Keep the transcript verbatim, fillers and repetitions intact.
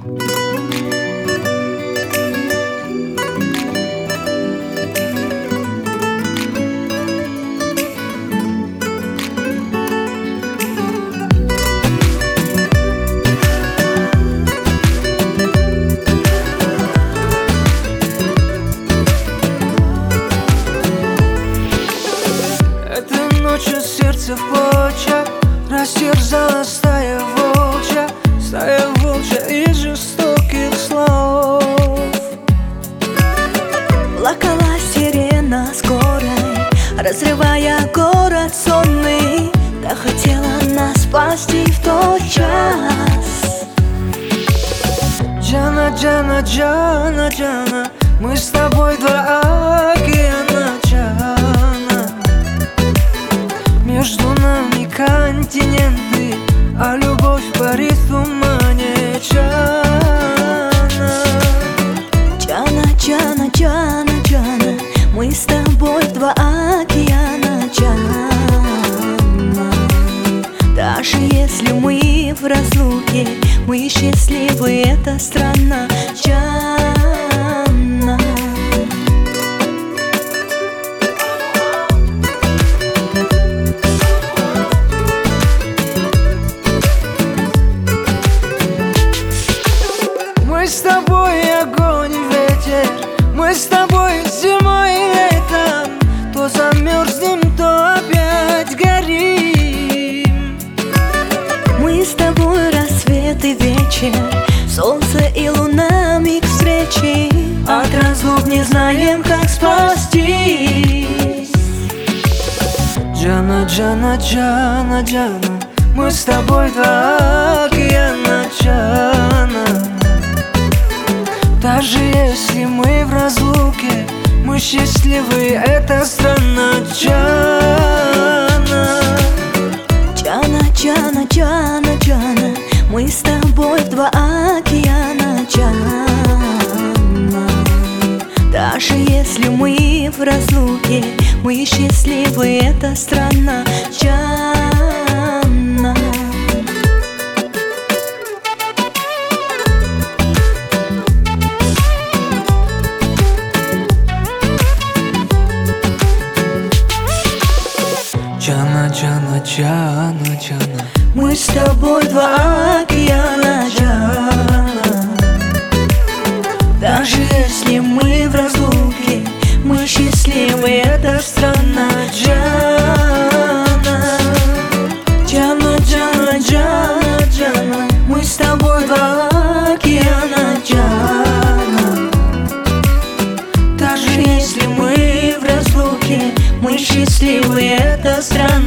Ночью сердце в клочья растерзала стая волчья, стая волчья из жестоких слов. Плакала сирена скорой, разрывая город сонный. Да хотела нас спасти в тот час. Джана, Джана, Джана, Джана, мы с тобой два океана, Джана. Между нами континенты, а любовь парит в тумане. Джана, Джана, Джана, Джана, Джана, мы с тобой два океана, Джана. Даже если мы в разлуке, мы счастливы, это страна, Джана. Мы с тобой огонь и ветер, мы с тобой зимой и летом. То замерзнем, то опять горим. Мы с тобой рассвет и вечер, солнце и луна, миг встречи. От разлук не знаем, как спастись. Джана, Джана, Джана, Джана, мы с тобой два океана, Джана. Даже если мы в разлуке, мы счастливы, это страна, Джана. Джана, Джана, Джана, Джана, мы с тобой два океана, Джана. Даже если мы в разлуке, мы счастливы, это страна, Джана. Джана, Джана, Джана, Джана, мы с тобой два океана, Джана. Даже если мы в разлуке, мы счастливы, это страна, Джана. Джана, Джана, Джана, Джана, мы с тобой два океана, Джана. Даже если мы в разлуке, мы счастливы, это страна.